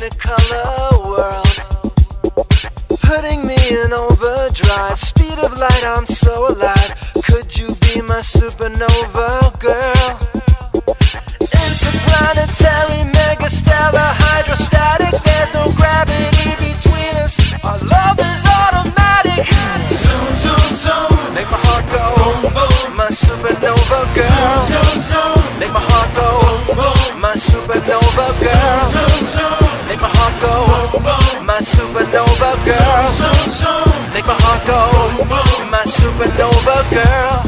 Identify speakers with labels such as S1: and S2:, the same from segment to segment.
S1: technicolor world, putting me in overdrive. Speed of light, I'm so alive. Could you be my supernova girl? Interplanetary, megastellar, hydrostatic. There's no gravity between us. Our love is automatic.
S2: Zoom, zoom, zoom.
S1: Make my heart go
S2: Boom, boom.
S1: my supernova girl.
S2: Zoom, zoom.
S1: Make my heart go
S2: Boom, boom.
S1: my supernova girl.
S2: Zoom, zoom.
S1: Make my heart go
S2: Boom, boom.
S1: my supernova girl.
S2: Zoom, zoom.
S1: Make my heart go
S2: Boom, boom.
S1: my supernova girl.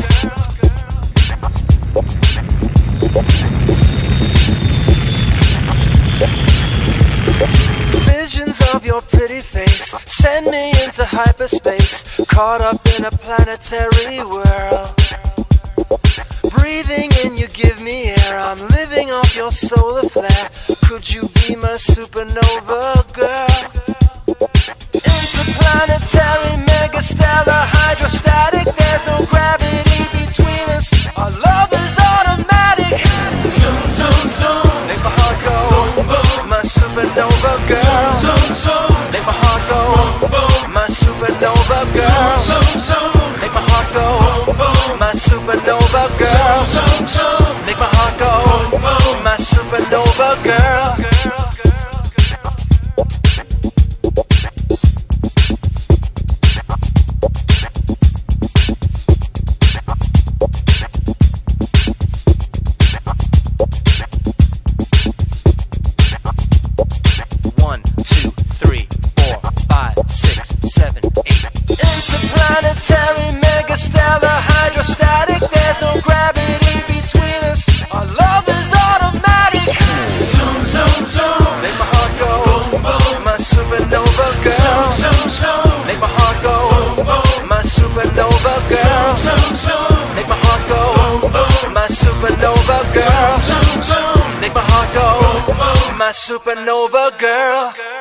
S1: Visions of your pretty face send me into hyperspace, caught up in a planetary whirl. Breathing in, you give me air. I'm living off your solar flare. Could you be my supernova girl? Interplanetary, megastellar, hydrostatic. There's no gravity between us. Our love is automatic.
S2: Zoom, zoom, zoom.
S1: Make my heart go
S2: Boom, boom.
S1: my supernova girl.
S2: Zoom, zoom.
S1: Make my heart go
S2: Boom, boom.
S1: my supernova girl.
S2: Zoom, zoom.
S1: Make my heart go
S2: Boom, boom.
S1: my supernova girl.
S2: Zoom, zoom.
S1: Make my heart go
S2: Boom, boom.
S1: my supernova girl. One, two, three, 4, 5, 6, 7, 8. Interplanetary, megastellar, hydrostatic. There's no gravity between us. Our love is automatic.
S2: Zoom, zoom, zoom.
S1: Make my heart go
S2: Boom, boom.
S1: my supernova girl.
S2: Zoom, zoom, zoom.
S1: Make my heart go
S2: Boom, boom.
S1: my supernova girl.
S2: Zoom, zoom.
S1: Make my heart go
S2: Boom, boom.
S1: my supernova girl.
S2: Zoom, zoom.
S1: Make my heart go
S2: Boom, boom.
S1: my supernova girl.